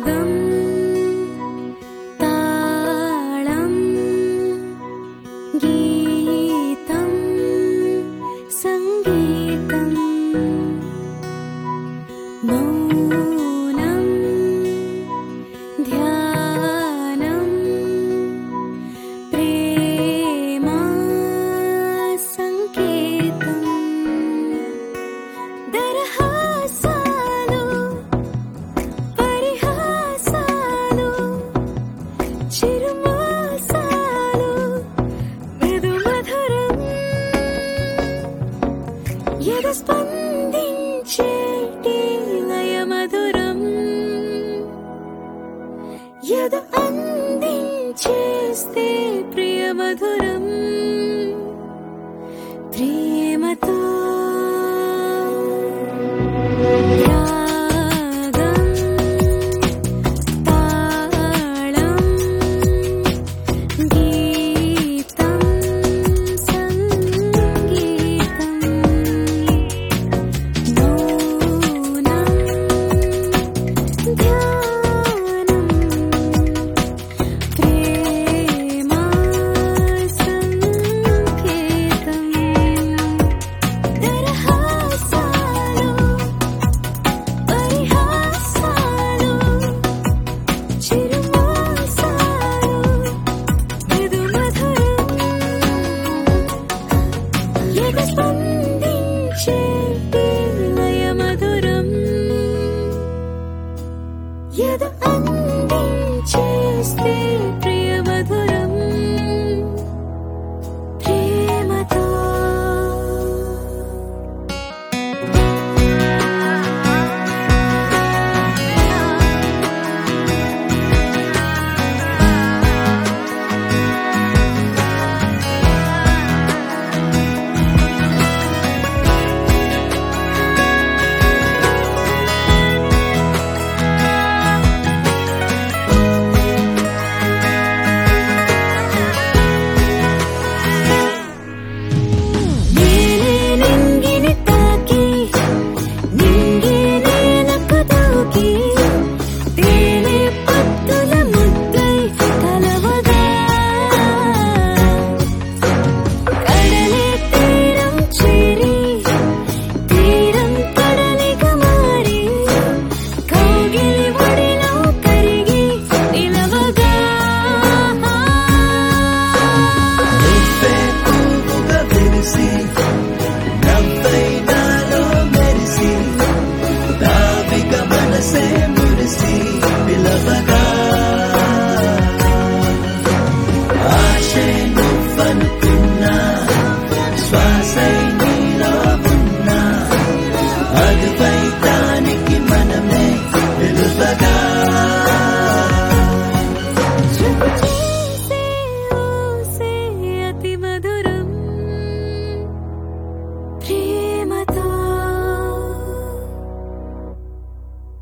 తాళం గీతం సంగీతం మౌనం ధ్యానం ప్రేమ సంకేతం దరహాసాలు పరిహాసాలు చిరుమోసాలు మృదు మధురం ఎద స్పందించేటి లయ మధురం ఎద అందించేస్తే ప్రియ మధురం ప్రేమతో రాగం తాళం గీతం సంగీతం మౌనం ధ్యానం ప్రేమ సంకేతం దరహాసాలు పరిహాసాలు చిరుమోసాలు మృదు మధురం ఎద స్పందించేటి లయ మధురం ఎద అందించేస్తే